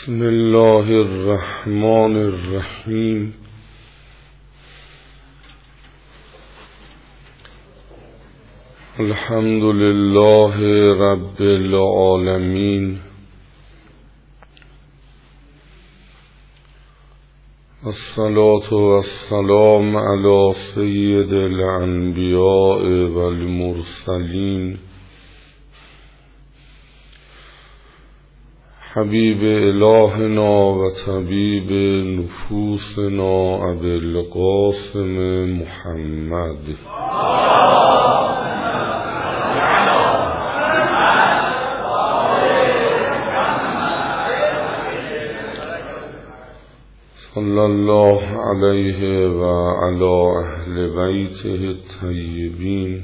بسم الله الرحمن الرحیم. الحمد لله رب العالمین، الصلاة والسلام علی سید الانبیاء والمرسلین، حبیب الهنا و طبیب نفوسنا ابی القاسم محمد صلی الله علیه و علی اهل بیته الطیبین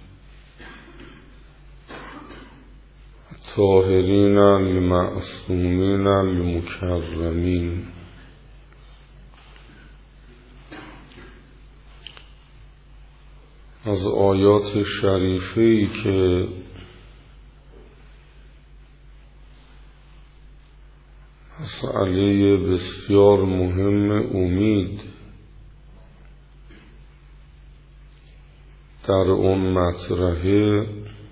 الطاهرین المعصومین المکرمین. از آیات شریفه‌ای که مسئله بسیار مهم امید در اون مطرحه،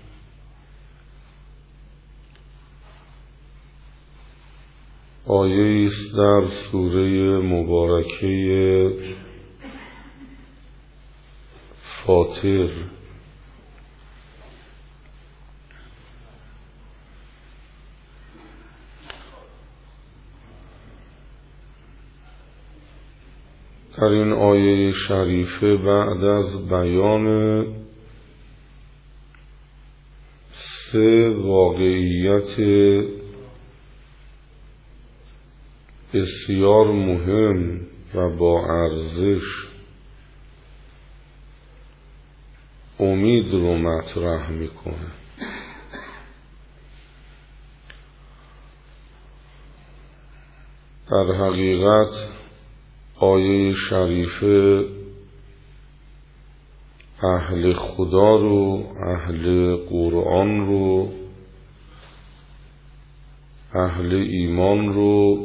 آیه است در سوره مبارکه فاطر. در این آیه شریفه بعد از بیان 3 واقعیت بسیار مهم و با ارزش امید رو مطرح میکنه. در حقیقت آیه شریفه اهل خدا رو، اهل قرآن رو، اهل ایمان رو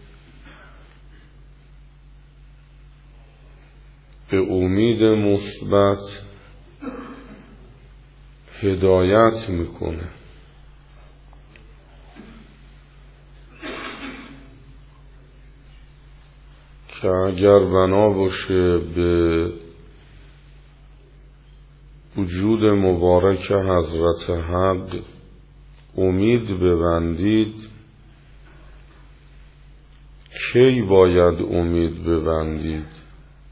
به امید مثبت هدایت میکنه که اگر بنا باشه به وجود مبارک حضرت حق امید ببندید، کی باید امید ببندید؟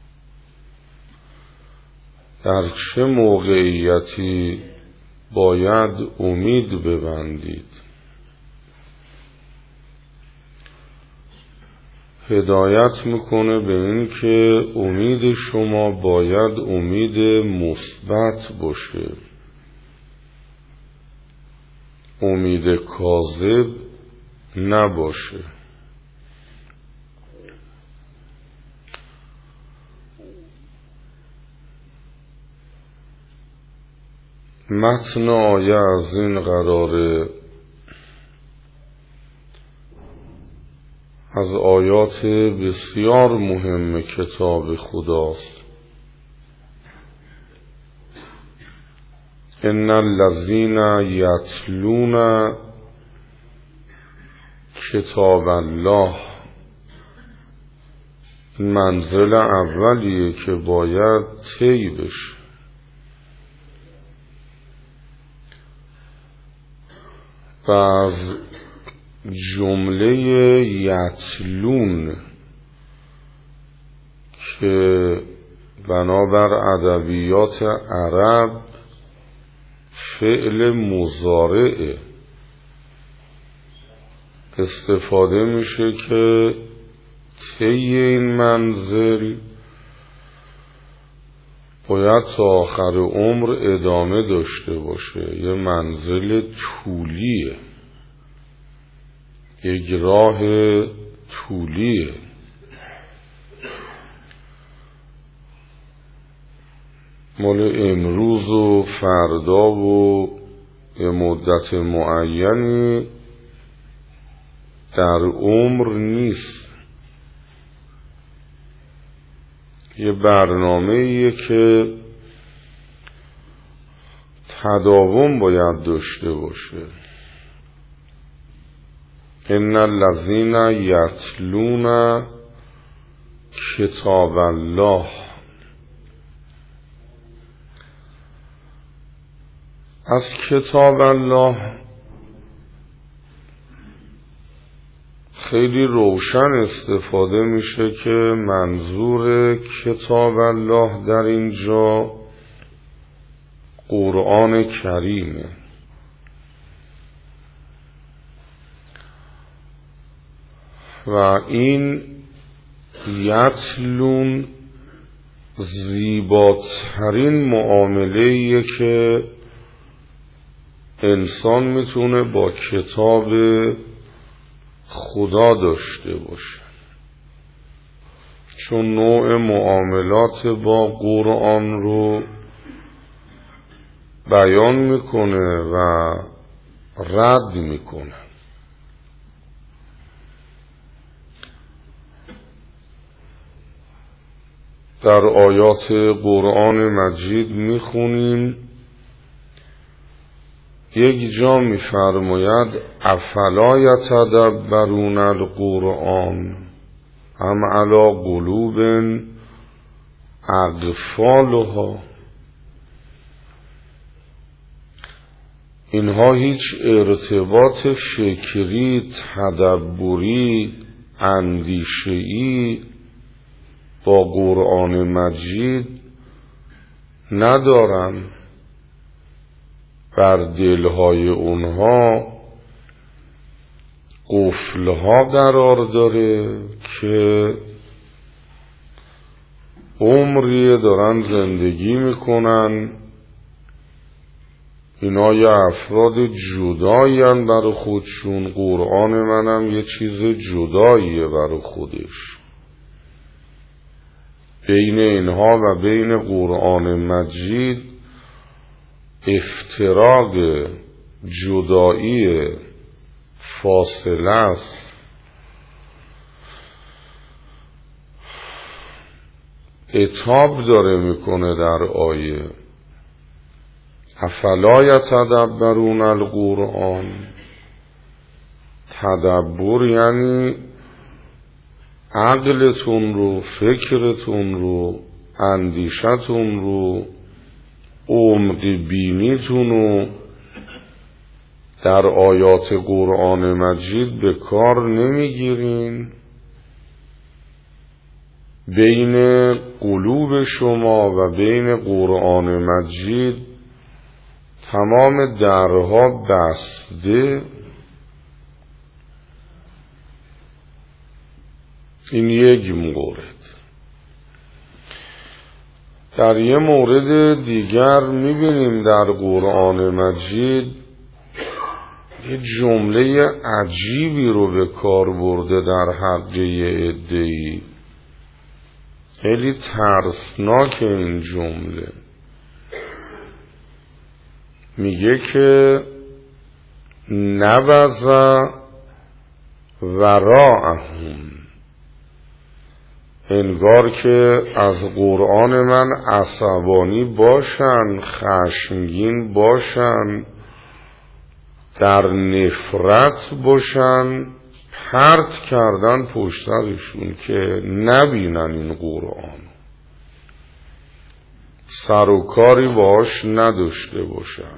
در چه موقعیتی باید امید ببندید؟ هدایت میکنه به این که امید شما باید امید مثبت باشه، امید کاذب نباشه. متن آیه از این قراره، از آیات بسیار مهم کتاب خداست. ان الذین یتلون کتاب الله، منزل اولیه که باید طی بشه. و از جمله یتلون که بنابر ادبیات عرب فعل مضارع استفاده میشه که طی این منزل باید تا آخر عمر ادامه داشته باشه. یه منزل طولیه، یک راه طولیه. مال امروز و فردا و یه مدت معینی در عمر نیست، یه برنامه‌ایه که تداوم باید داشته باشه. ان الذین یتلون کتاب الله، از کتاب الله خیلی روشن استفاده میشه که منظور کتاب الله در اینجا قرآن کریمه. و این یتلون زیباترین معامله‌ایه که انسان میتونه با کتاب خدا داشته باشه، چون نوع معاملات با قرآن رو بیان میکنه و رد میکنه. در آیات قرآن مجید میخونیم، یک جا میفرماید افلا یتدبرون القرآن ام علی قلوب اقفالها. اینها هیچ ارتباط فکری، تدبری، اندیشه‌ای با قرآن مجید ندارن. بر دلهای اونها قفلها قرار داره که عمری دارن زندگی میکنن. اینا یه افراد جدایین برای خودشون، قرآن منم یه چیز جداییه برای خودش. بین اینها و بین قرآن مجید افتراق، جدایی، فاصله است. عتاب داره میکنه در آیه افلا یتدبرون القرآن. تدبر یعنی عقلتون رو، فکرتون رو، اندیشتون رو، عمق بینیتون رو در آیات قرآن مجید به کار نمیگیرین. بین قلوب شما و بین قرآن مجید تمام درها بسته. این یک مورد. در یه مورد دیگر میبینیم در قرآن مجید یه جمله عجیبی رو به کار برده در حق یه عده‌ای. خیلی ترسناک این جمله. میگه که نبذ وراءهم، انگار که از قرآن من عصبانی باشن، خشمگین باشن، در نفرت باشن، پرت کردن پشترشون که نبینن این قرآن، سر و کاری باش نداشته باشن.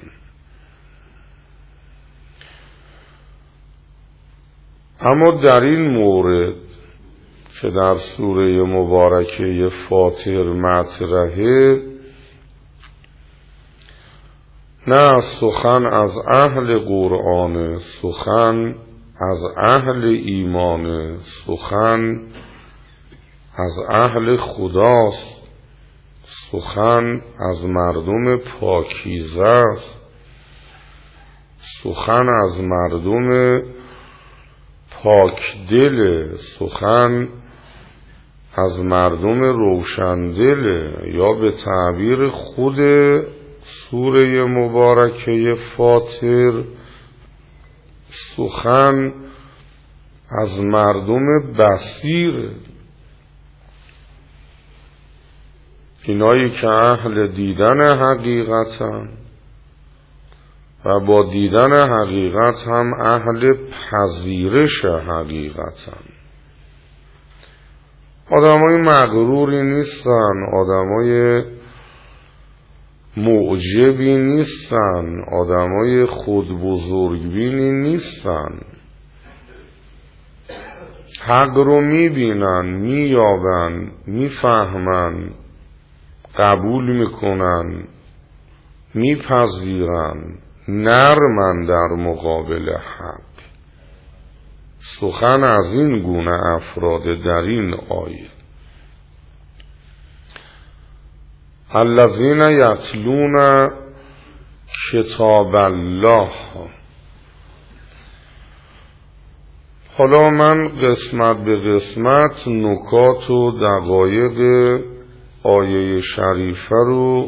اما در این مورد که در سوره مبارکه فاطر مطرحه، نه سخن از اهل قرآن، سخن از اهل ایمان، سخن از اهل خداست، سخن از مردم پاکیزه است، سخن از مردم پاک دل، سخن از مردم روشندل، یا به تعبیر خود سوره مبارکه فاطر، سخن از مردم بصیر، اینایی که اهل دیدن حقیقتن و با دیدن حقیقت هم اهل پذیرش حقیقتن. آدمای مغروری نیستن، آدمای معجبی نیستن، آدمای خودبزرگبینی نیستن. حق رو میبینن، مییابن، میفهمن، قبول میکنن، میپذیرن، نرمن در مقابل حق. سخن از این گونه افراد در این آیه. الذین یتلون کتاب الله. حالا من قسمت به قسمت نکات و دقایق آیه شریفه رو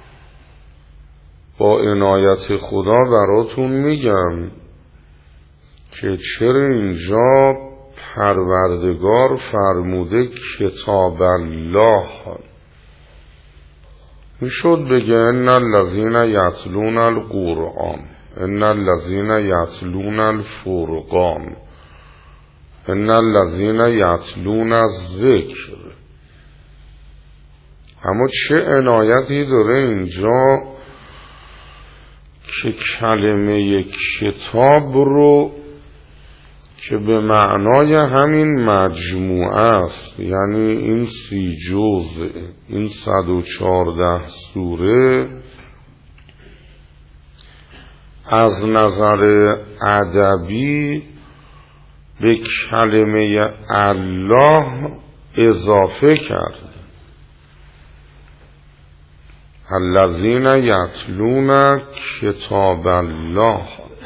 با عنایت خدا براتون میگم که چرا اینجا پروردگار فرموده کتاب الله. میشد بگه ان الذین یتلون القرآن، ان الذین یتلون الفرقان، ان الذین یتلون الذکر. اما چه عنایتی داره اینجا که کلمه کتاب رو که به معنای همین مجموعه است، یعنی این 30 جزء، این 114 سوره، از نظر ادبی به کلمه الله اضافه کرد. الذین یتلون کتاب الله.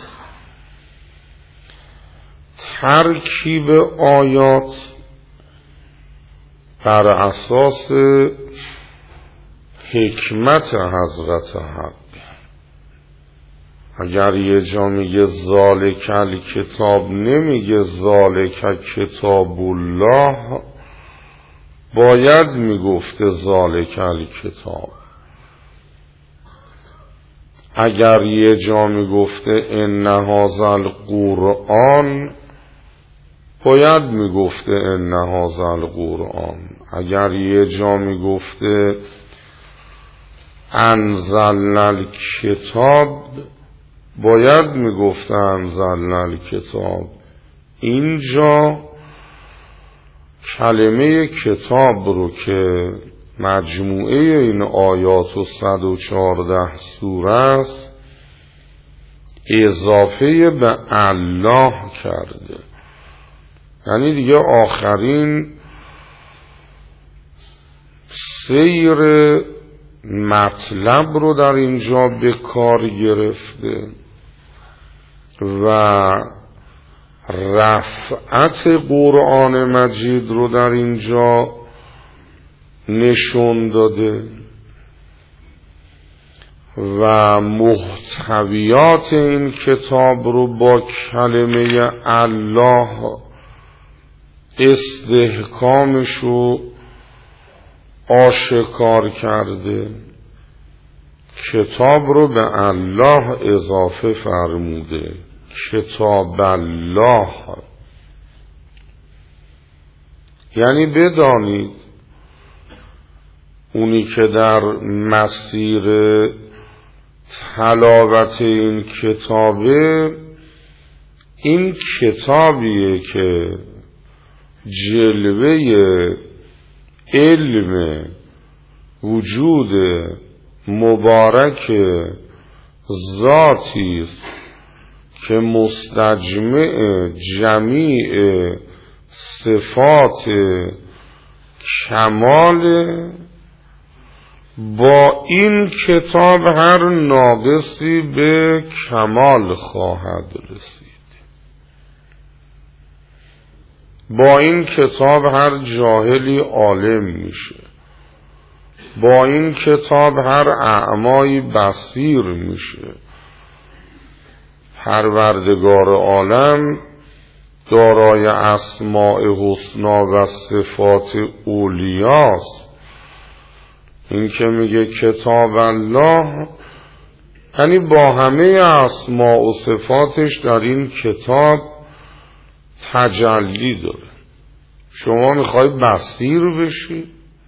ترکیب آیات بر اساس حکمت حضرت حق. اگر یه جا میگه ذالک الکتاب، نمیگه ذالک کتاب الله، باید میگفته ذالک الکتاب. اگر یه جا میگفته ان هذا القرآن، باید میگفته ان هذا القرآن. اگر یه جا میگفته انزلنا الکتاب، باید میگفته انزلنا الکتاب. اینجا کلمه کتاب رو که مجموعه این آیات و 114 سوره است اضافه به الله کرده. یعنی دیگه آخرین سیر مطلب رو در اینجا به کار گرفته و رفعت قرآن مجید رو در اینجا نشون داده و محتویات این کتاب رو با کلمه الله استحکامش رو آشکار کرده. کتاب رو به الله اضافه فرموده، کتاب الله. یعنی بدانید اونی که در مسیر تلاوت این کتابه، این کتابیه که جلوه علم وجود مبارک ذاتی است که مستجمع جمیع صفات کمال. با این کتاب هر ناقصی به کمال خواهد رسید. با این کتاب هر جاهلی عالم میشه. با این کتاب هر اعمایی بصیر میشه. پروردگار عالم دارای اسماء حسنا و صفات اولیاست. این که میگه کتاب الله یعنی با همه اسماء و صفاتش در این کتاب تجلی داره. شما میخوای بصیر بشی،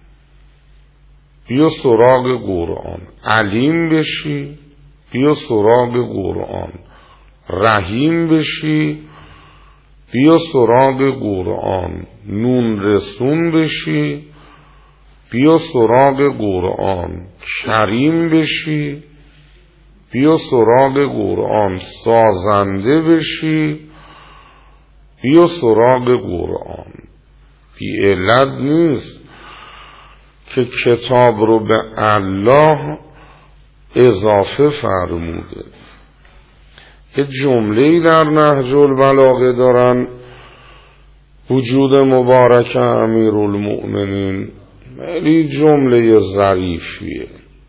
بیا سراغ قرآن. علیم بشی، بیا سراغ قرآن. رحیم بشی، بیا سراغ قرآن. نون رسون بشی، بیا سراغ قرآن. کریم بشی، بیا سراغ قرآن. سازنده بشی، بیا سراغ قرآن. بی علت نیست که کتاب رو به الله اضافه فرموده. یه جمله‌ای در نهج البلاغه دارن وجود مبارک امیرالمؤمنین، خیلی جمله ظریفیه.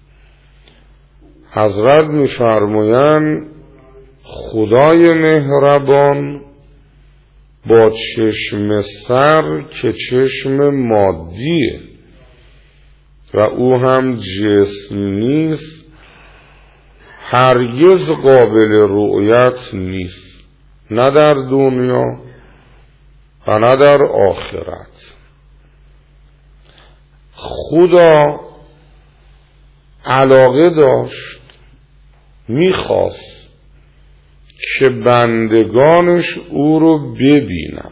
حضرت می‌فرمایند خدای مهربان با چشم سر که چشم مادیه و او هم جسم نیست، هرگز قابل رؤیت نیست، نه در دنیا و نه در آخرت. خدا علاقه داشت، میخواست که بندگانش او رو ببینن.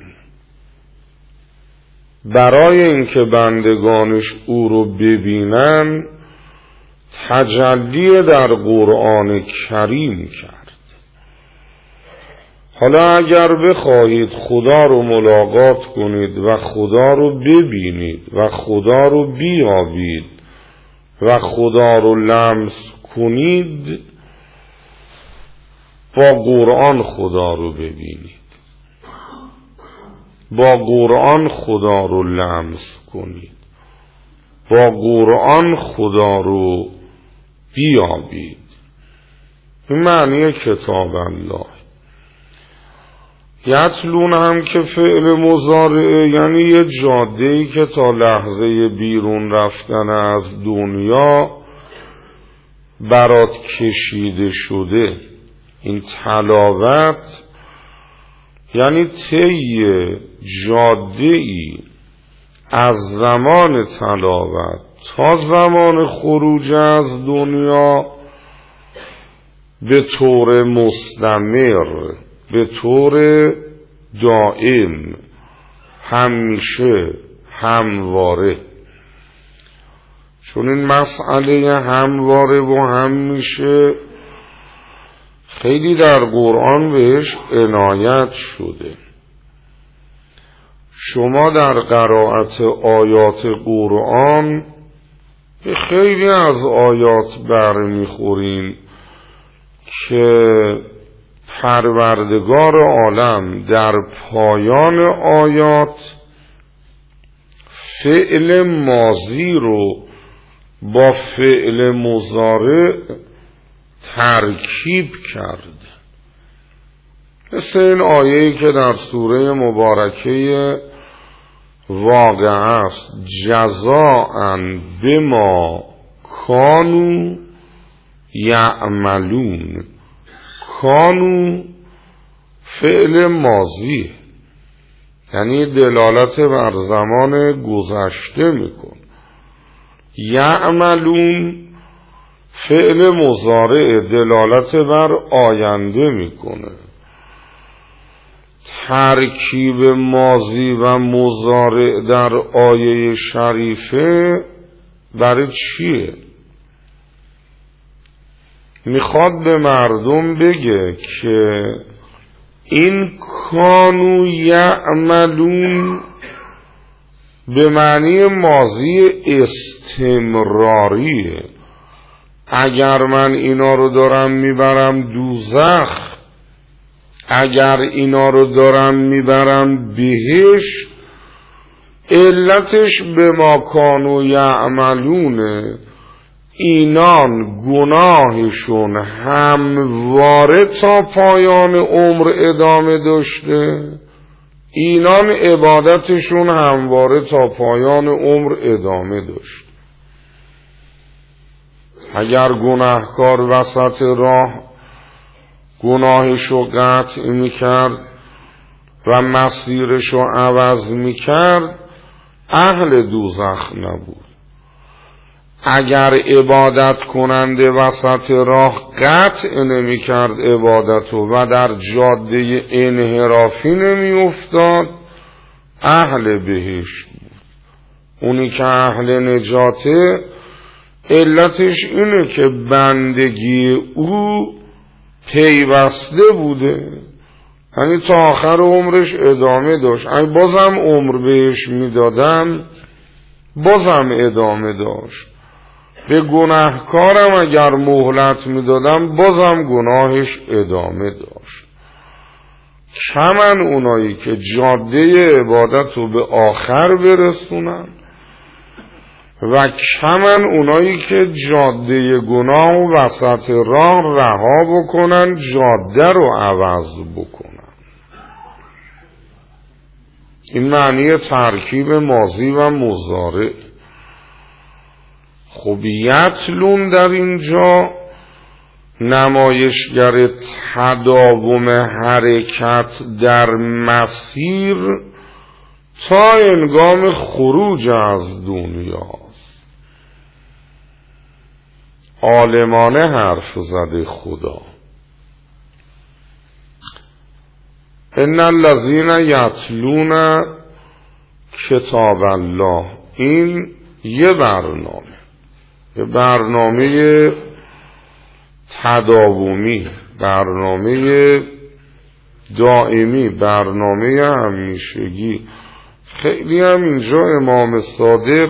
برای اینکه بندگانش او رو ببینن تجلی در قرآن کریم کرد. حالا اگر بخواهید خدا رو ملاقات کنید و خدا رو ببینید و خدا رو بیابید و خدا رو لمس کنید، با قرآن خدا رو ببینید، با قرآن خدا رو لمس کنید، با قرآن خدا رو بیابید. این معنی کتاب الله. یتلون هم که فعل مضارعه، یعنی یه جاده‌ای که تا لحظه بیرون رفتن از دنیا برات کشیده شده. این تلاوت یعنی طی جاده‌ای از زمان تلاوت تا زمان خروج از دنیا به طور مستمر، به طور دائم، همیشه، همواره. چون این مسئله همواره و همیشه خیلی در قرآن بهش عنایت شده. شما در قرائت آیات قرآن به خیلی از آیات برمیخورین که پروردگار عالم در پایان آیات فعل ماضی رو با فعل مضارع ترکیب کرد. مثل این آیه‌ای که در سوره مبارکه واقعه است، جزاء بما کانوا یعملون. کانوا فعل ماضی، یعنی دلالت بر زمان گذشته میکن. یعملون فعل مضارع دلالت بر آینده میکنه. ترکیب ماضی و مضارع در آیه شریفه برای چیه؟ میخواد به مردم بگه که این کانوا یعملون به معنی ماضی استمراریه. اگر من اینا رو دارم میبرم دوزخ، اگر اینا رو دارم میبرم بهشت، علتش به ما کانوا یعملونه. اینان گناهشون همواره تا پایان عمر ادامه داشته، اینان عبادتشون همواره تا پایان عمر ادامه داشت. اگر گناهکار وسط راه گناهشو قطع میکرد و مسیرشو عوض میکرد اهل دوزخ نبود. اگر عبادت کننده وسط راه قطع نمیکرد عبادتو و در جاده انحرافی نمیافتاد اهل بهشت بود. اونی که اهل نجاته علتش اینه که بندگی او پیوسته بوده، یعنی تا آخر عمرش ادامه داشت. اگه بازم عمر بهش میدادم بازم ادامه داشت. به گناهکارم اگر مهلت میدادم بازم گناهش ادامه داشت. کمن اونایی که جاده عبادت رو به آخر برسونن و کمن اونایی که جاده گناه و وسط راه رها بکنن، جاده رو عوض بکنن. این معنی ترکیب ماضی و مضارع. خب یتلون در اینجا نمایشگر تداوم حرکت در مسیر تا هنگام خروج از دنیاست. عالمانه حرف زده خدا. ان الذین یتلون کتاب الله. این یه برنامه تداومی، برنامه دائمی، برنامه همیشگی. خیلی هم اینجا امام صادق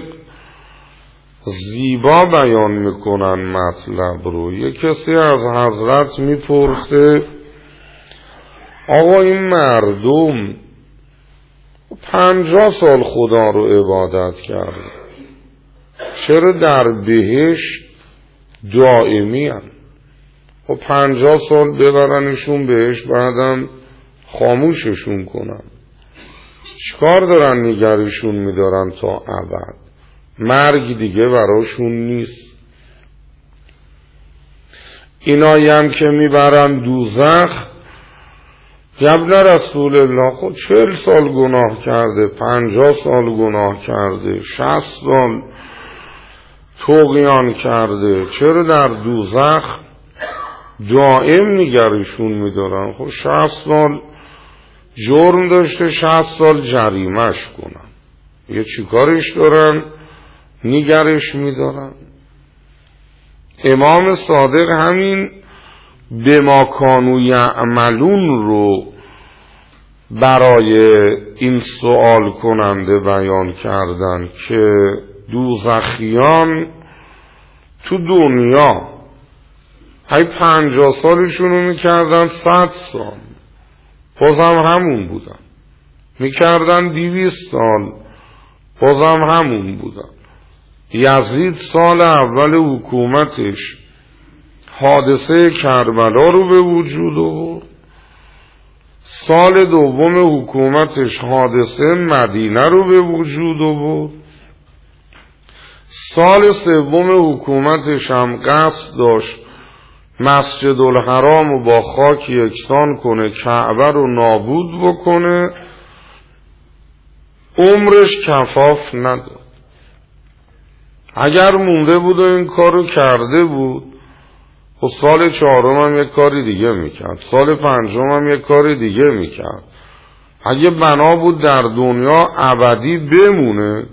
زیبا بیان میکنن مطلب رو. یک کسی از حضرت میپرسه آقا این مردم 50 سال خدا رو عبادت کرده، چرا در بهشت دائمی هم؟ و 50 سال ببرنشون بهشت بعدم خاموششون کنن، چیکار دارن نگرشون میدارن تا ابد؟ مرگ دیگه براشون نیست. اینایی هم که میبرن دوزخ، ابن رسول الله خود 40 سال گناه کرده، 50 سال گناه کرده، 60 سال طغیان کرده، چرا در دوزخ دائم نگرشون میدارن؟ خب 60 سال جرم داشته، 60 سال جریمش کنن، یه چی کارش دارن نگرش میدارن؟ امام صادق همین به ما کانوا یعملون رو برای این سوال کننده بیان کردن که دوزخیان تو دنیا های 50 سالشونو میکردن 100 سال بازم همون بودن، میکردن 200 سال بازم همون بودن. یزید سال اول حکومتش حادثه کربلا رو به وجود آورد، سال دوم حکومتش حادثه مدینه رو به وجود آورد، سال سوم حکومتش هم قصد داشت مسجد الحرام رو با خاک یکسان کنه، کعبه رو نابود بکنه. عمرش کفاف نداد. اگر مونده بود و این کار رو کرده بود، و سال 4 هم یک کاری دیگه میکرد، سال 5 هم یک کاری دیگه میکرد. اگه بنا بود در دنیا ابدی بمونه،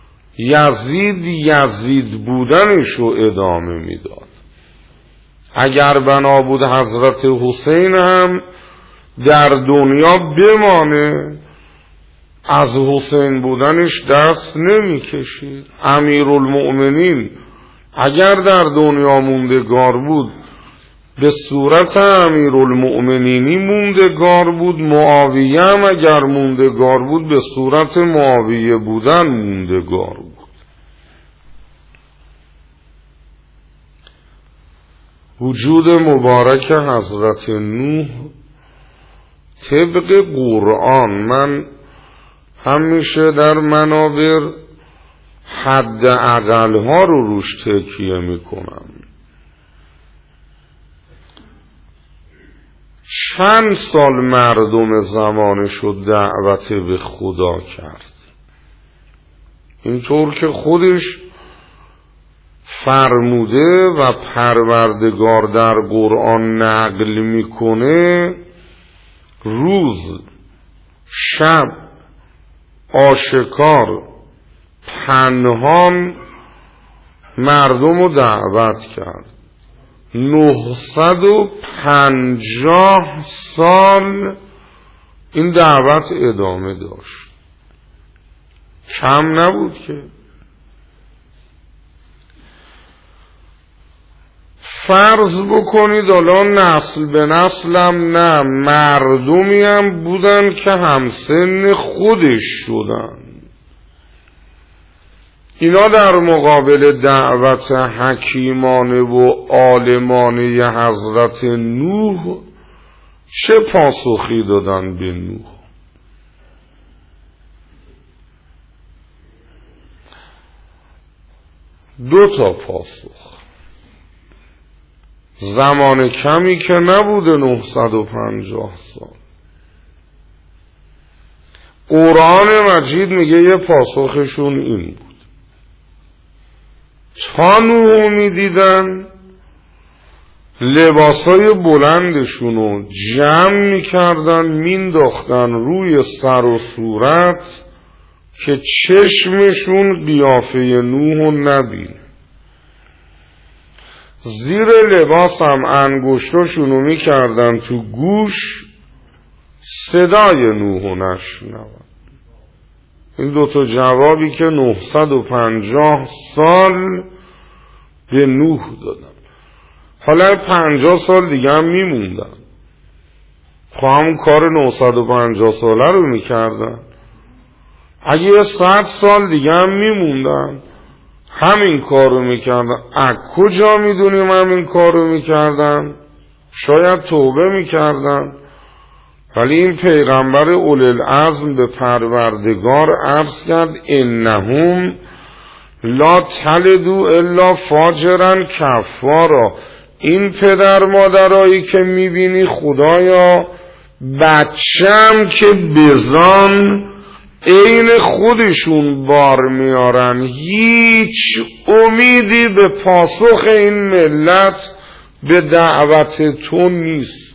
یزید بودنشو ادامه میداد. اگر بنا بود حضرت حسین هم در دنیا بمانه، از حسین بودنش دست نمیکشید. امیرالمؤمنین اگر در دنیا موندگار بود به صورت امیرالمؤمنینی موندگار بود، معاویه هم اگر موندگار بود به صورت معاویه بودن موندگار بود. وجود مبارک حضرت نوح طبق قرآن، من همیشه در منابر حد اقل‌ها رو روش تکیه میکنم. چند سال مردم زمانش رو دعوت به خدا کرد، اینطور که خودش فرموده و پروردگار در قرآن نقل میکنه، روز شب آشکار پنهان مردم رو دعوت کرد. 950 سال این دعوت ادامه داشت، کم نبود که. فرض بکنید الان نسل به نسلم نه، مردمی هم بودن که همسن خودش شدن. اینا در مقابل دعوت حکیمانه و عالمانه حضرت نوح چه پاسخی دادن به نوح؟ دو تا پاسخ. زمان کمی که نبوده، 950 سال. قرآن مجید میگه یه پاسخشون این بود: تا نوح میدیدن لباسای بلندشونو جمع میکردن مینداختن روی سر و صورت که چشمشون قیافه نوحو نبینه. زیر لباس هم انگشتاشونو میکردن تو گوش، صدای نوحو نشنون. این دوتا جوابی که 950 سال به نوح دادن. حالا 50 سال دیگه هم میموندن، خب همون کار 950 ساله رو میکردن. اگه 100 سال دیگه هم میموندن همین کار رو میکردن. از کجا میدونیم همین کار رو میکردن؟ شاید توبه میکردن. ولی این پیغمبر اولوالعزم به پروردگار عرض کرد: انهم لا تلدو الا فاجرا کفارا. این پدر مادرایی که میبینی خدایا بچه‌ام که بزان عین خودشون بار میارن، هیچ امیدی به پاسخ این ملت به دعوت تو نیست.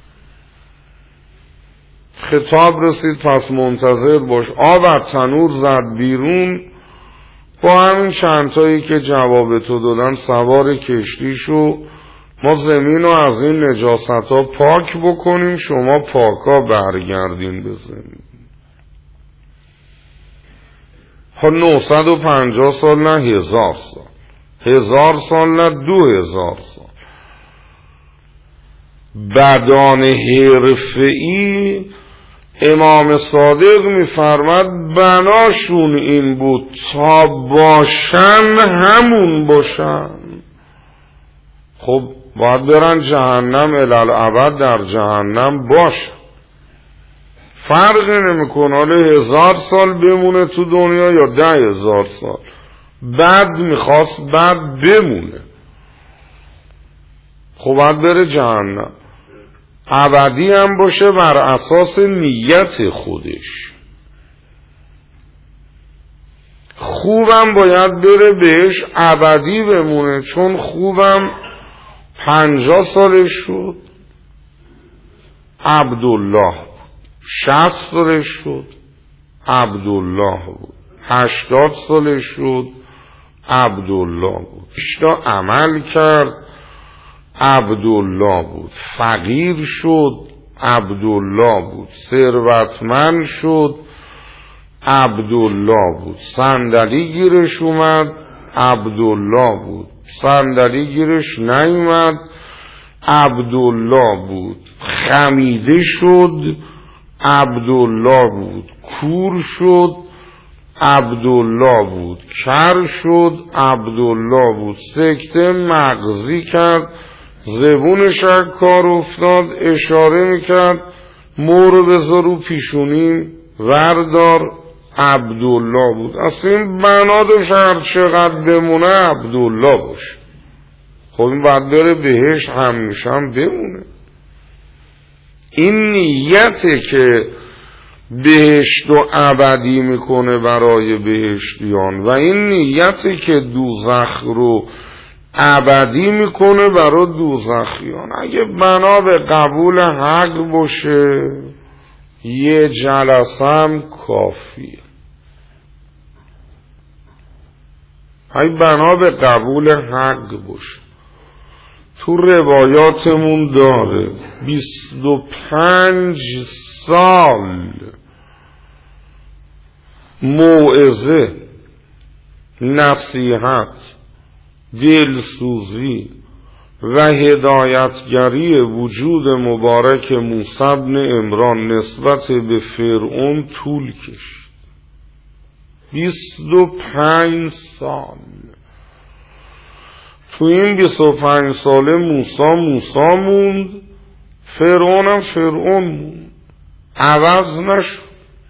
خطاب رسید: پس منتظر باش. آب از تنور زد بیرون، با همین چندتایی که جواب تو دادن سوار کشتی شو، ما زمین رو از این نجاست ها پاک بکنیم، شما پاکا برگردین به زمین. 950 سال نه 1000 سال، 1000 سال نه 2000 سال. بدان حرفه‌ای امام صادق میفرماد بناشون این بود تا باشن همون باشن. خب باید برن جهنم، الالعبد در جهنم باشن. فرقی نمیکنه حالا 1000 سال بمونه تو دنیا یا 10,000 سال. بعد میخواست بعد بمونه، خب باید بره جهنم. ابدی هم باشه بر اساس نیت خودش. خوبم باید بره بهش ابدی بمونه، چون خوبم 50 سالش شد عبدالله بود، 60 سالش شد عبدالله بود، 80 سالش شد عبدالله بود، اشتا عمل کرد عبدالله بود، فقیر شد عبدالله بود، ثروتمند شد عبدالله بود، صندلی گیرش اومد عبدالله بود، صندلی گیرش نیومد عبدالله بود، خمیده شد عبدالله بود، کور شد عبدالله بود، کر شد عبدالله بود، سکته مغزی کرد، زبونش از کار افتاد، اشاره میکرد مورو بذار رو پیشونیم، وردار عبدالله بود. اصلا این بنادش هر چقدر بمونه عبدالله باشه. خب این باید بره بهشت همیشه هم بمونه. این نیته که بهشت و ابدی میکنه برای بهشتیان و این نیتی که دوزخ رو ابدی میکنه برای دوزخیان. اگه بنا به قبول حق باشه یه جلسه هم کافیه. اگه بنا به قبول حق باشه. تو روایاتمون داره 25 سال موعظه، نصیحت، دلسوزی و هدایتگری وجود مبارک موسی بن عمران نسبت به فرعون طول کشید. 25 سال. تو این 25 ساله موسی موند، فرعون هم فرعون موند، عوض نشد.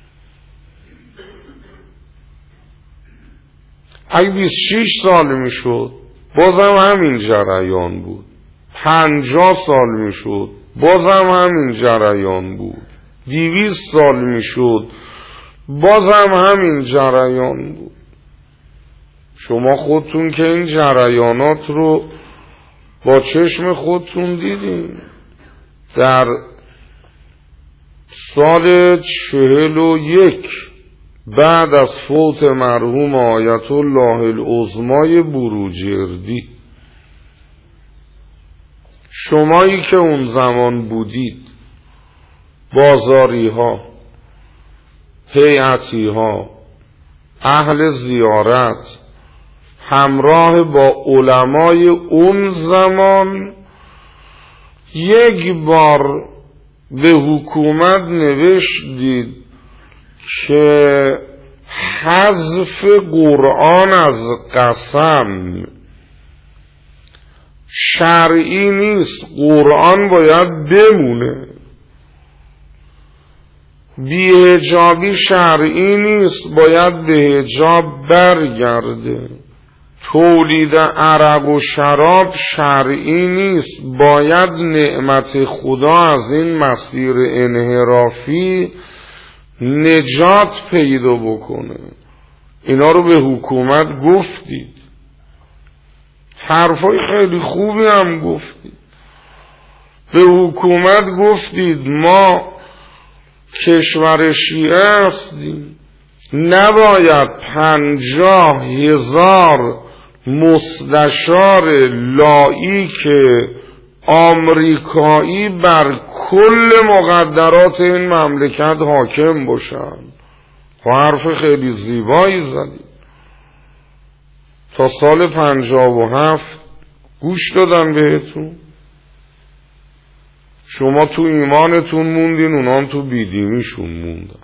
اگه 26 سال میشد بازم همین جریان بود، 50 سال میشد بازم همین جریان بود، 200 سال میشد بازم همین جریان بود. شما خودتون که این جریانات رو با چشم خودتون دیدین. در سال 41 بعد از فوت مرحوم آیت الله العظمای بروجردی، شمایی که اون زمان بودید، بازاری ها، هیئتی ها، اهل زیارت، همراه با علمای اون زمان یک بار به حکومت نوشتید که حذف قرآن از قسم شرعی نیست، قرآن باید بمونه. بی‌حجابی شرعی نیست، باید به حجاب برگرده. تولید عرق و شراب شرعی نیست، باید نعمت خدا از این مسیر انحرافی نجات پیدا بکنه. اینا رو به حکومت گفتید، حرفای خیلی خوبی هم گفتید. به حکومت گفتید ما کشور شیعه هستیم، نباید 50,000 مستشار لاییک آمریکایی بر کل مقدرات این مملکت حاکم باشن. و حرف خیلی زیبایی زدید. تا سال 57 گوش دادن بهتون. شما تو ایمانتون موندین، اونا هم تو بیدینیشون موندن.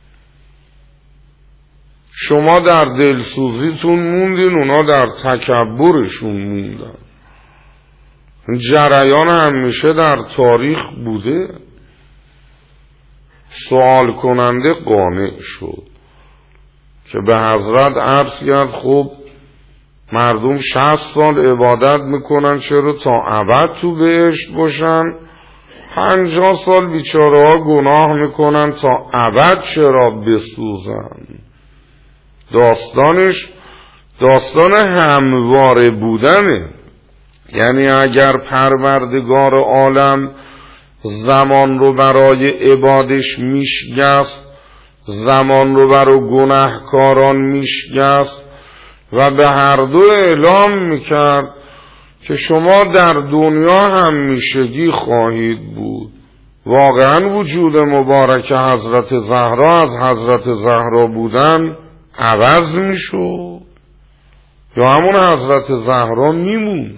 شما در دلسوزیتون موندین، اونا در تکبرشون موندن. جریان همیشه در تاریخ بوده. سوال کننده قانع شد که به حضرت عرض کرد خب مردم 60 سال عبادت میکنن، چرا تا ابد تو بهشت باشن؟ 50 سال بیچاره ها گناه میکنن، تا ابد چرا بسوزن؟ داستانش داستان همواره بودنه. یعنی اگر پروردگار عالم زمان رو برای عبادش میشکست، زمان رو برای گناهکاران میشکست و به هر دو اعلام میکرد که شما در دنیا همیشگی خواهید بود، واقعا وجود مبارک حضرت زهرا از حضرت زهرا بودن عوض میشد یا همون حضرت زهرا میمون.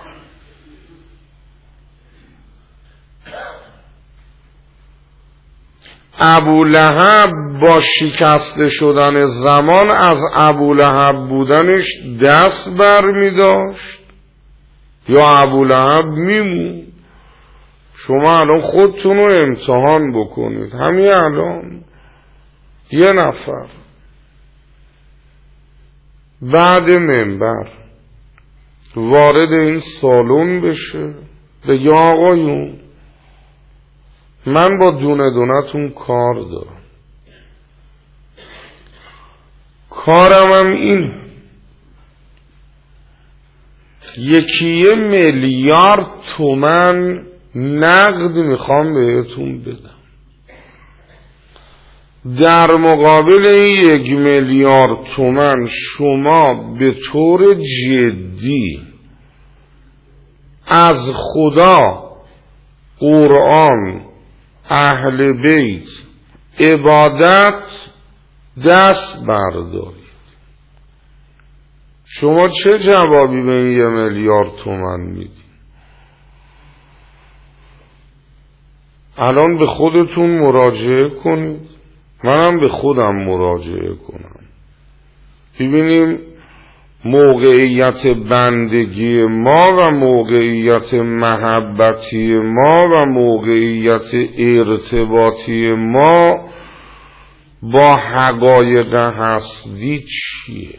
ابولهب با شکسته شدن زمان از ابولهب بودنش دست بر می داشت یا ابولهب میمون. شما الان خودتون رو امتحان بکنید. همین الان یه نفر بعد منبر وارد این سالن بشه، بگه آقایون من با دونه دونتون کار دارم، کارمم این 1 میلیارد تومان نقد میخوام بهتون بدم، در مقابل این 1 میلیارد تومان شما به طور جدی از خدا، قرآن، اهل بیت، عبادت دست بردارید. شما چه جوابی به این 1 میلیارد تومان میدید؟ الان به خودتون مراجعه کنید، منم به خودم مراجعه کنم، ببینیم موقعیت بندگی ما و موقعیت محبتی ما و موقعیت ارتباطی ما با حقایق هستی چیه؟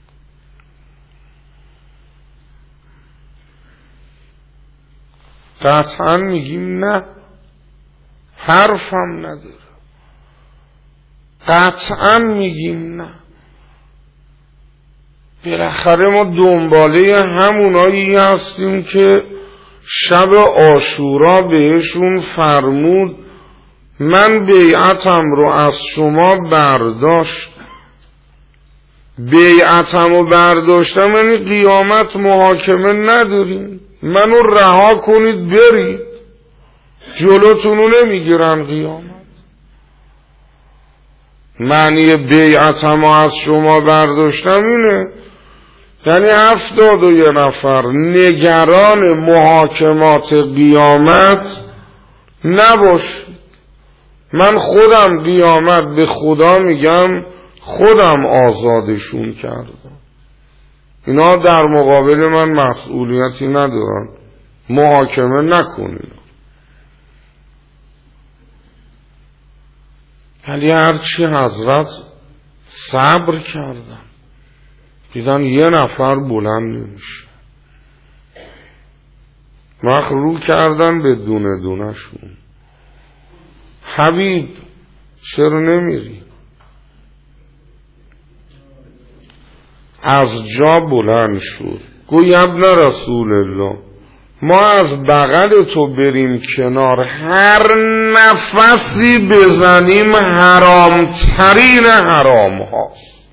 قطعا میگیم نه، حرفم نداره، قطعا میگیم نه. بالاخره ما دنباله همونایی هستیم که شب عاشورا بهشون فرمود من بیعتم رو از شما برداشتم. بیعتم رو برداشتم یعنی قیامت محاکمه نداریم، منو رها کنید برید، جلوتونو نمیگیرن قیامت. معنی بیعتم از شما برداشتم اینه، یعنی 71 نفر نگران محاکمات قیامت نباشید. من خودم قیامت به خدا میگم خودم آزادشون کردم، اینا در مقابل من مسئولیتی ندارن، محاکمه نکنید. ولی هرچی حضرت صبر کردن، دیدن 1 نفر بلند نمیشه، مخرو کردن به دونه دونه شون. حبیب چرا نمیری؟ از جا بلند شد، گوی ابن رسول الله ما از بغل تو بریم کنار، هر نفسی بزنیم حرامترین حرام هاست.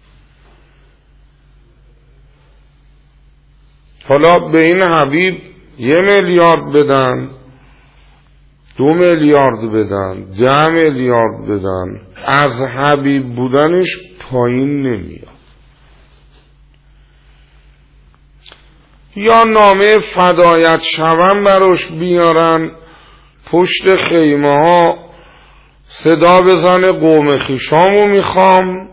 حالا به این حبیب 1 میلیارد بدن، 2 میلیارد بدن، 10 میلیارد بدن، از حبیب بودنش پایین نمیاد. یا نامه فدایت شوم براش بیارن، پشت خیمه ها صدا بزنه قوم خویشامو میخوام،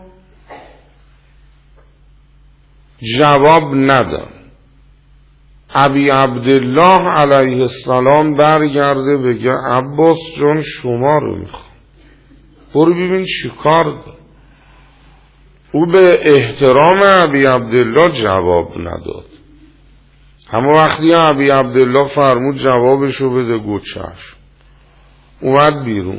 جواب ندن. ابی عبدالله علیه السلام برگرده بگه عباس جان شما رو میخوام، برو ببین چی کار دار. او به احترام ابی عبدالله جواب نداد، اما وقتی ابی عبدالله فرمود جوابشو بده، گفت چشم. اومد بیرون،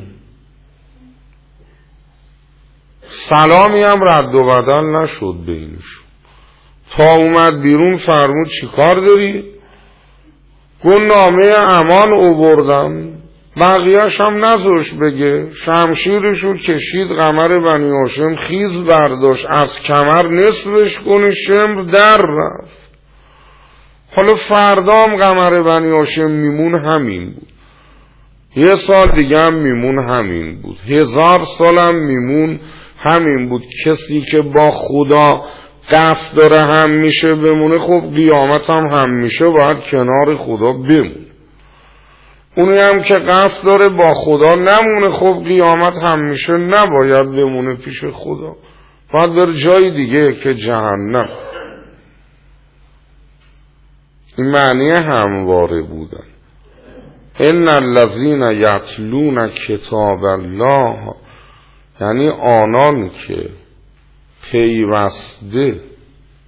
سلامی هم رد و بدل نشد بینشون. تا اومد بیرون فرمود چی کار داری؟ گفت نامه امان آوردم. بقیهش هم نذاش بگه، شمشیرشو کشید، قمر بنی هاشم خیز برداشت، از کمر نصفش کنه، شمر در رفت. حالا فردام قمر بنی هاشم میمون همین بود، 1 سال دیگه هم میمون همین بود، 1000 سالم میمون همین بود. کسی که با خدا قصد داره هم میشه بمونه، خب قیامت هم میشه باید کنار خدا بمونه. اونی هم که قصد داره با خدا نمونه، خب قیامت هم میشه نباید بمونه پیش خدا، باید بر جای دیگه که جهنم. این معنی همواره بودن. ان الذین یتلون کتاب الله، یعنی آنان که پیوسته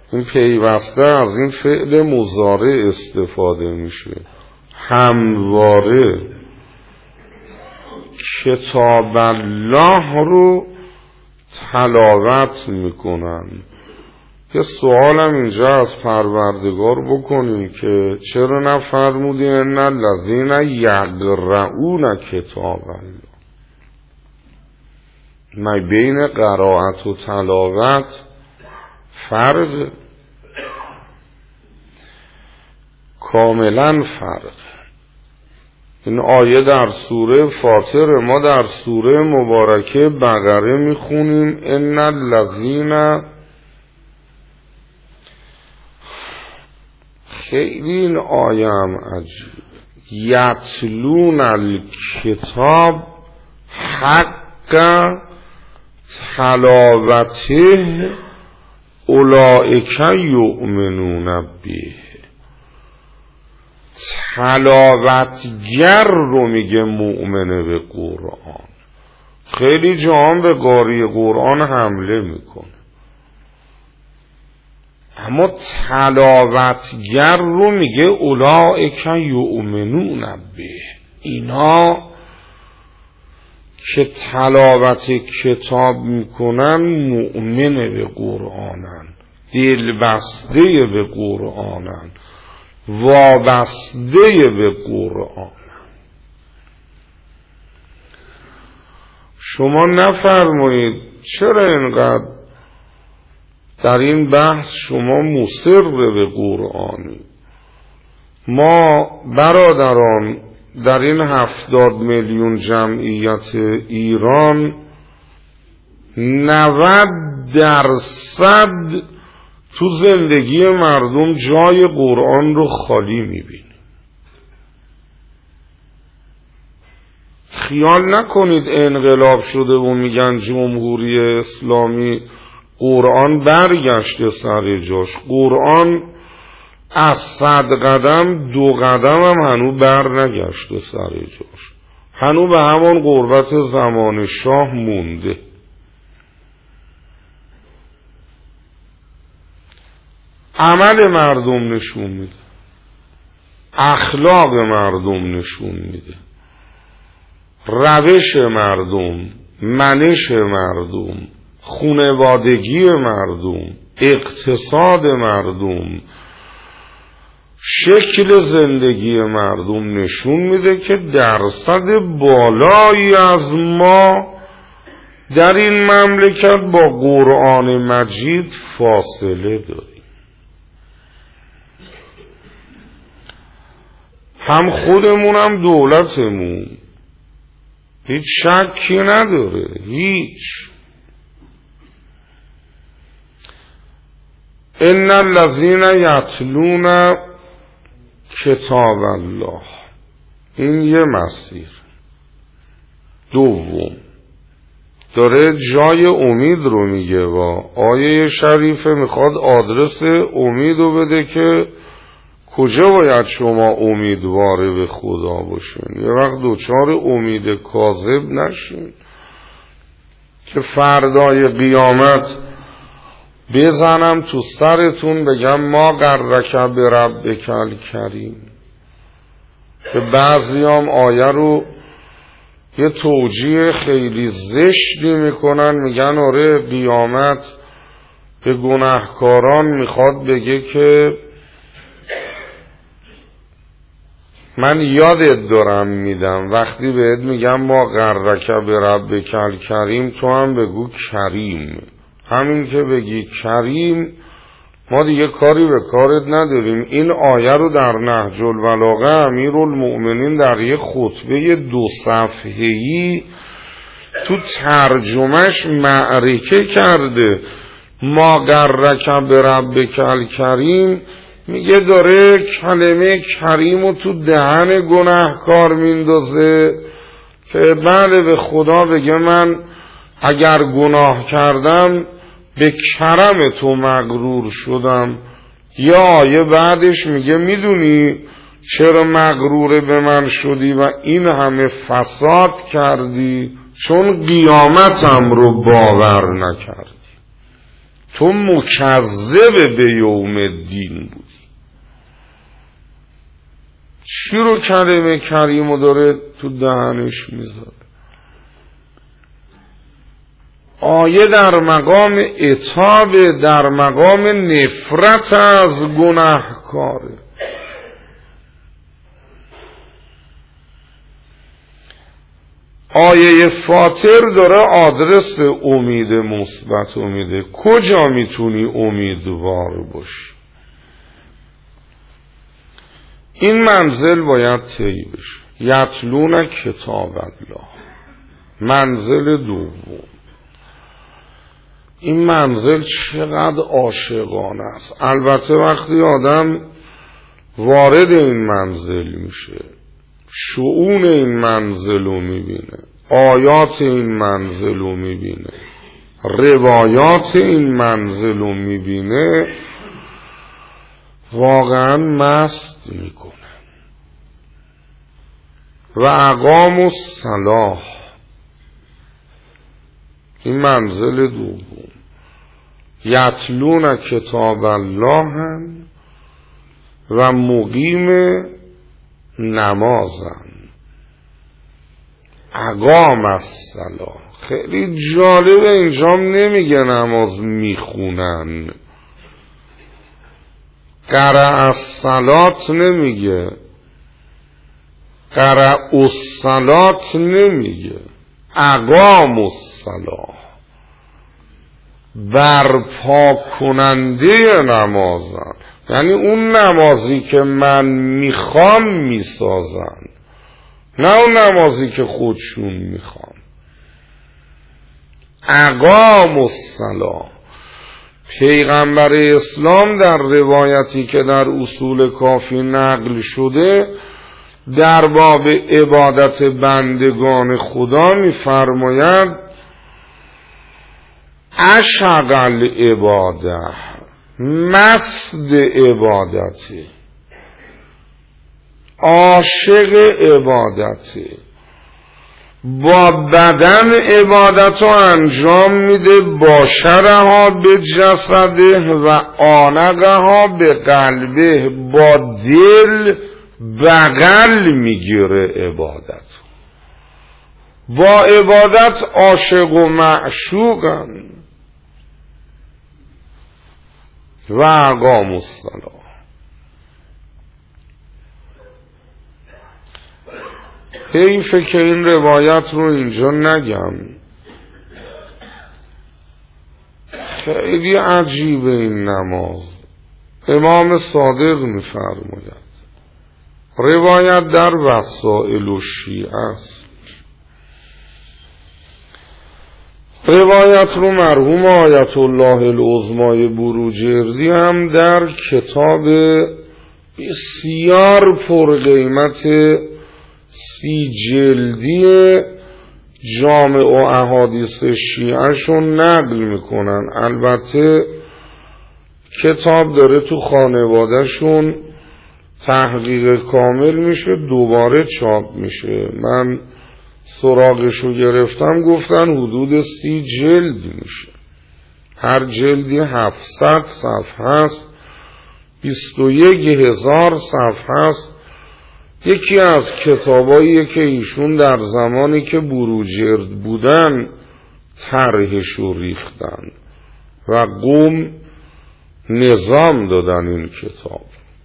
این پیوسته از این فعل مضارع استفاده میشه. همواره کتاب الله رو تلاوت میکنن. یه سوالم اینجا از پروردگار بکنیم که چرا نفرمودی ان الذین یقرؤون کتاب الله؟ ما بین قرائت و تلاوت فرق، کاملا فرق. این آیه در سوره فاطر، ما در سوره مبارکه بقره میخونیم ان الذین، خیلی این آیه هم عجیب، یتلون الکتاب حق تلاوته اولئک یؤمنون به. تلاوتگر رو میگه مؤمنه به قرآن. خیلی جاها به قاری قرآن حمله میکنه، اما تلاوتگر رو میگه اولئک یؤمنون به. اینا که تلاوت کتاب میکنن مؤمن به قرآنن، دلبسته به قرآنن، وابسته به قرآن. شما نفرمایید چرا اینقدر در این بحث شما مصر به قرآنی؟ ما برادران در این 70 میلیون جمعیت ایران 90% تو زندگی مردم جای قرآن رو خالی میبینیم. خیال نکنید انقلاب شده و میگن جمهوری اسلامی قرآن برگشته سر جاش. قرآن از 100 قدم 2 قدم هم هنو بر نگشته سر جاش، هنو به همان قربت زمان شاه مونده. عمل مردم نشون میده، اخلاق مردم نشون میده، روش مردم، منش مردم، خانوادگی مردم، اقتصاد مردم، شکل زندگی مردم نشون میده که درصد بالایی از ما در این مملکت با قرآن مجید فاصله داریم. هم خودمون هم دولتمون، هیچ شکی نداره، هیچ. ان الذین یتلون کتاب الله، این یه مسیر. دوم داره جای امید رو میگه و آیه شریفه میخواد آدرس امید رو بده که کجا باید شما امیدواره به خدا باشین. یه وقت دوچار امید کاذب نشین که فردای قیامت بزنم تو سرتون بگم ما غرک بربک الکریم. که بعضیام آیه رو یه توجیه خیلی زشتی میکنن، میگن آره قیامت به گناهکاران میخواد بگه که من یادت دارم میدم، وقتی بهت میگم ما غرک بربک الکریم تو هم بگو کریم. همین که بگی کریم ما دیگه کاری به کارت نداریم. این آیه رو در نهج البلاغه امیرالمؤمنین در یک خطبه 2 صفحه‌ای تو ترجمهش معرکه کرده. ما غرک بربک الکریم میگه داره کلمه کریم رو تو دهن گناهکار میندازه که بله به خدا بگه من اگر گناه کردم به کرم تو مغرور شدم. یا آیه بعدش میگه میدونی چرا مغرور به من شدی و این همه فساد کردی؟ چون قیامتم رو باور نکردی. تو مکذب به یوم الدین بودی. چی رو کلمه کریمو داره تو دهنش میذاره؟ آیه در مقام عتاب، در مقام نفرت از گناهکاره. آیه فاطر داره آدرس امید مثبت میده. کجا میتونی امیدوار باشی؟ این منزل باید طی بشه. یتلون کتاب الله، منزل دوم. این منزل چقدر عاشقانه است. البته وقتی آدم وارد این منزل میشه، شؤون این منزل رو میبینه، آیات این منزل رو میبینه، روایات این منزل رو میبینه، واقعا مست میکنه. و اقام الصلاح، این منزل دوم. یتلون کتاب الله هم و مقیم نمازن. اقام الصلاح خیلی جالبه، اینجام نمیگه نماز میخونن، قرأ الصلاة نمیگه، قرأ الصلاة نمیگه، اقام الصلاة، برپا کننده نمازن. یعنی اون نمازی که من میخوام میسازن، نه اون نمازی که خودشون میخوام. اقام الصلاة. پیغمبر اسلام در روایتی که در اصول کافی نقل شده در باب عبادت بندگان خدا میفرماید عشق العباده، مست عبادته، عاشق عبادته، با بدن عبادت رو انجام میده، با شرها به جسده و آنقها به قلبه، با دل بغل میگیره عبادت. با عبادت عاشق و معشوقن. و اقام الصلاة. حیفه که این روایت رو اینجا نگم، خیلی عجیبه این نماز. امام صادق میفرماید، روایت در وسائل الشیعه است، روایت رو مرحوم آیت الله العظمای بروجردی هم در کتاب بسیار پرقیمت 30 جلدی جامع و احادیث شیعه شون نقل میکنن. البته کتاب داره تو خانواده شون تحقیق کامل میشه، دوباره چاپ میشه. من سراغشو گرفتم، گفتن حدود 30 جلد میشه، هر جلدی 700 صفحه است، 21,000 صفحه است. یکی از کتابایی که ایشون در زمانی که بروجرد بودن طرحشو ریختن و قم نظام دادن این کتاب.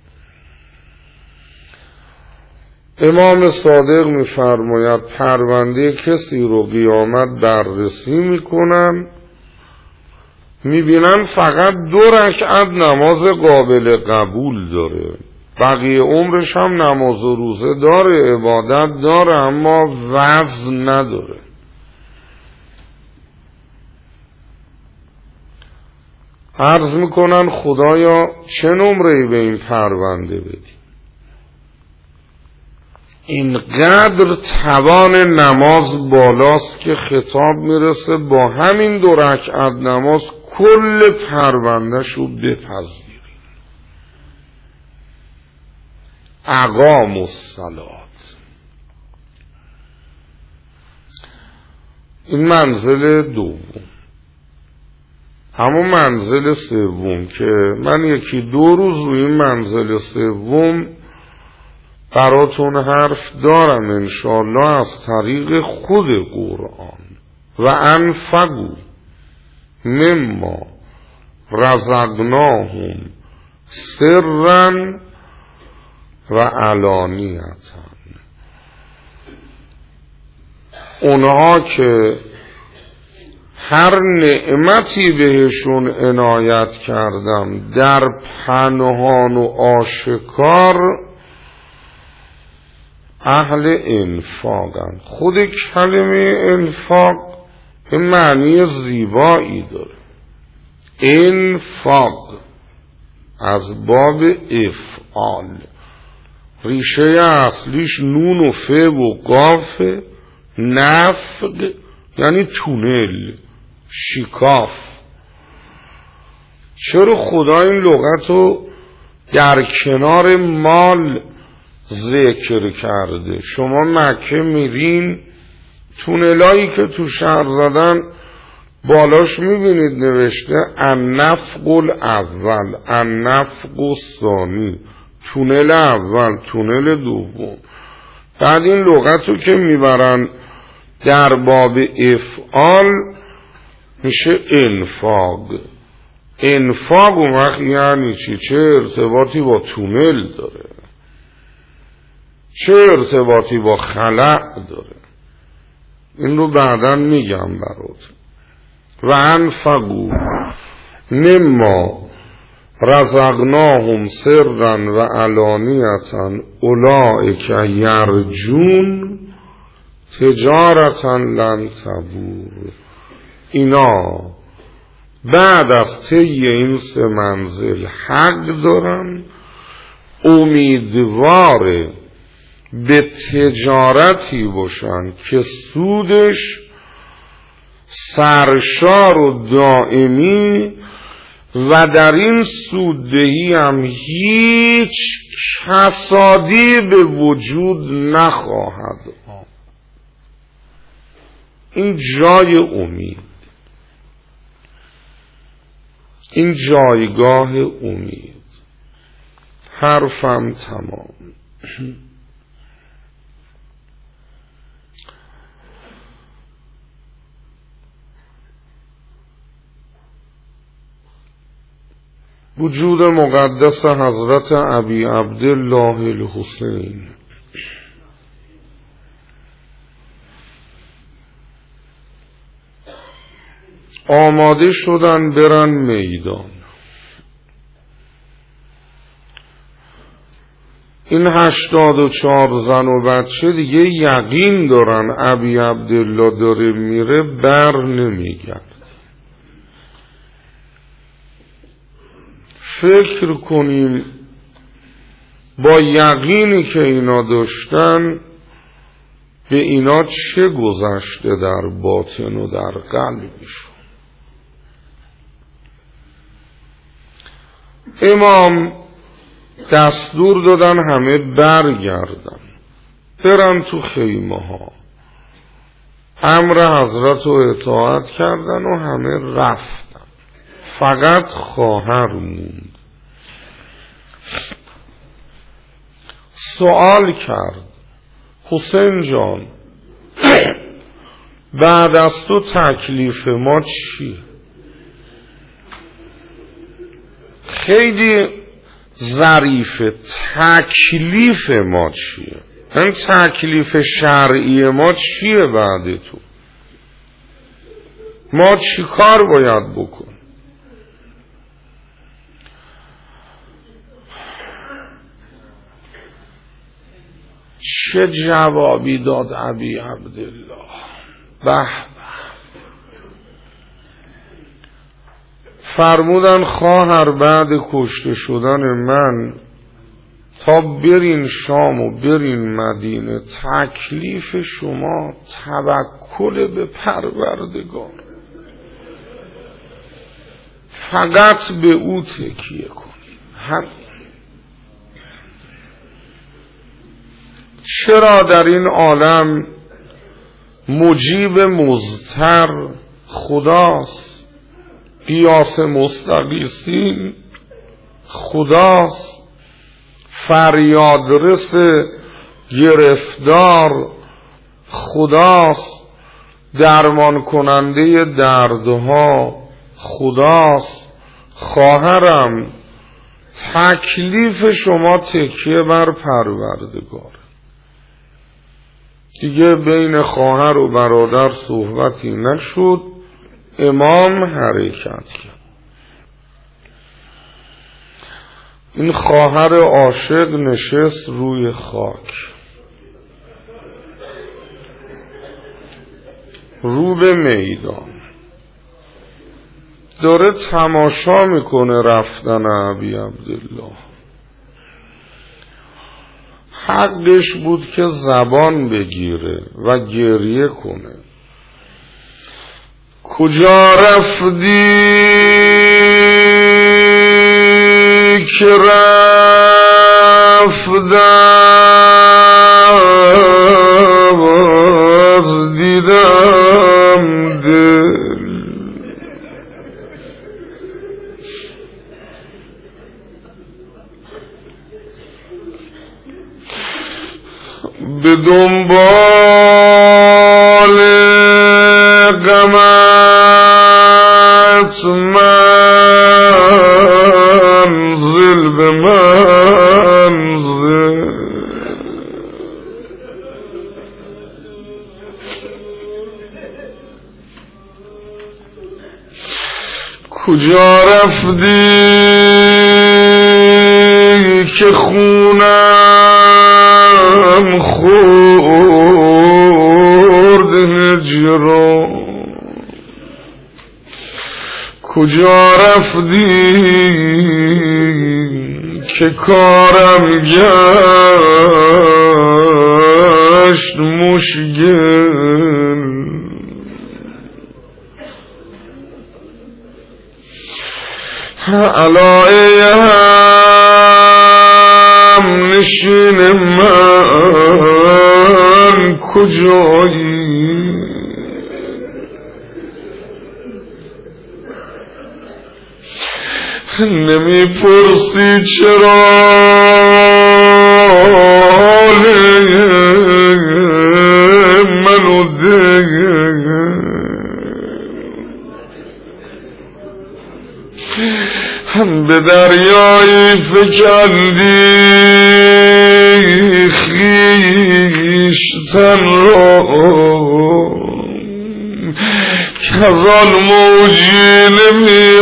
امام صادق میفرماید پرونده کسی رو قیامت بررسی میکنن، میبینن فقط 2 رکعت نماز قابل قبول داره، بقیه عمرش هم نماز و روزه داره، عبادت داره، اما وزن نداره. عرض میکنن خدایا چه نمره‌ای به این پرونده بدی؟ اینقدر توان نماز بالاست که خطاب میرسه با همین 2 رکعت نماز کل پروندهشو بپذیری. اقام الصلاة. این منزل دوم. همون منزل سوم که من یکی دو روز روی این منزل سوم براتون حرف دارم انشاءالله از طریق خود قرآن. و انفقوا مما رزقناهم سرا و علانیتا. اونها که هر نعمتی بهشون عنایت کردم در پنهان و آشکار اهل انفاقن. خود کلمه انفاق به معنی زیبایی داره. انفاق از باب افعال، ریشه اصلیش نون و ف و قاف. نفق یعنی تونل، شکاف. چرا خدا این لغت رو در کنار مال ذکر کرده؟ شما مکه میرین، تونلایی که تو شهر زدن بالاش میبینید نوشته النفق الاول، النفق الثانی، تونل اول، تونل دوم. بعد این لغت رو که میبرن در باب افعال میشه انفاق. انفاق اون وقت یعنی چی؟ چه ارتباطی با تونل داره، چه ارتباطی با خلع داره؟ این رو بعداً میگم برات. و انفقوا مما رزقناهم سرا و علانیتا اولئک یرجون تجارتا لن تبور. اینا بعد از طی این 3 منزل حق دارن، امیدوار به تجارتی باشن که سودش سرشار و دائمی و در این سوددهی هم هیچ کسادی به وجود نخواهد آمد. این جای امید، این جایگاه امید. حرفم تمام. وجود مقدس حضرت ابی عبدالله الحسین آماده شدن برن میدان. این 84 زن و بچه دیگه یقین دارن ابی عبدالله داره میره، بر نمیگرد. فکر کنیم با یقینی که اینا داشتن به اینا چه گذشته در باطن و در قلبشون. امام دستور دادن همه برگردن، برن تو خیمه ها. امر حضرت رو اطاعت کردن و همه رفتن. فقط خواهر موند. سوال کرد حسین جان بعد از تو تکلیف ما چیه؟ خیلی ظریفه. تکلیف ما چیه؟ این تکلیف شرعی ما چیه بعد تو؟ ما چی کار باید بکن؟ چه جوابی داد ابی عبدالله؟ به فرمودن خواهر بعد کشته شدن من تا برین شام و برین مدینه تکلیف شما توکل به پروردگار، فقط به او تکیه کنید. همین. چرا در این عالم مجیب مضطر خداست؟ قیاس مستغیثین خداست، فریادرس گرفتار خداست، درمان کننده دردها خداست. خواهرم تکلیف شما تکیه بر پروردگار. دیگه بین خواهر و برادر صحبتی نشد، امام حرکت کرد. این خواهر عاشق نشست روی خاک، رو به میدان، داره تماشا میکنه رفتن ابی عبدالله. حقش بود که زبان بگیره و گریه کنه. کجا رفتی که رفتم از دیدم دل، به دنبال غمت منزل به منزل، کجا رفتی که خونم خورد هجران، کجا رفتی که کارم گشت مشکل، علای هم نشین من کجایی، نمی پرسی چرا حال منو ده، به دریایی فکندی خویشتن را که از آن موجی نمی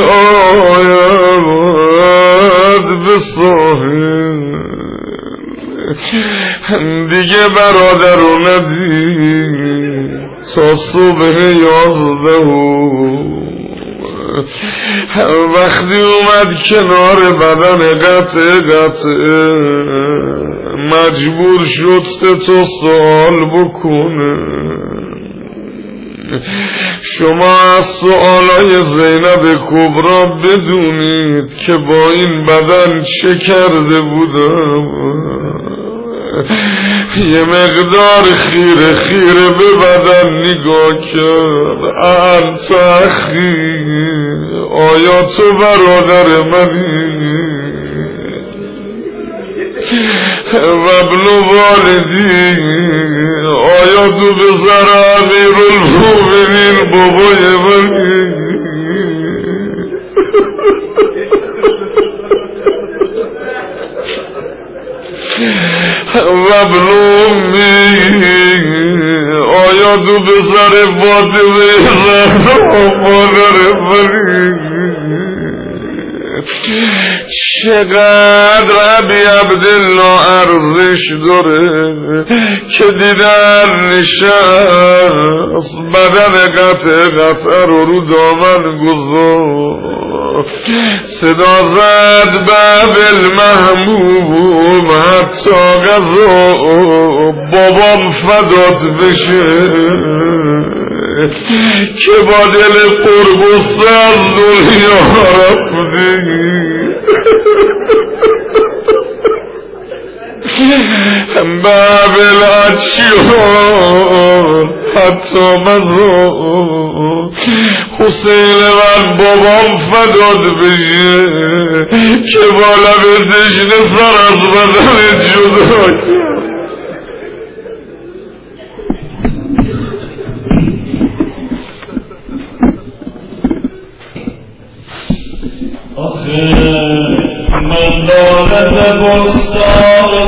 آید به ساحل، دیگه برادر رو ندید تا صبح 11 وقتی اومد کنار بدن قطعه مجبور شد 3 سوال بکنه. شما از سوالای زینب کبرا بدونید که با این بدن چه کرده بودم، یه مقدار خیره خیره به بدن نگاه کرد. انت اخی، آیا تو برادر منی؟ و ابن والدی، آیا تو پسر امیرالمومنین بابای منی؟ و ابن امی، آیا تو پسر فاطمه زهرا مادر منی؟ چقدر ابی عبدالله ارزش داره که دیدن نشست بدن قطعه رو دامن گذاشت، صدا زد باب المحموم حتی غذا بابام فدات بشه که با دل قربسته از دنیا رفتی. باب العطشان حتی مزا حسین من بابام فداد بشه که بالا به دشنه سر از بدن جدا کرد. آخه من دارد بستان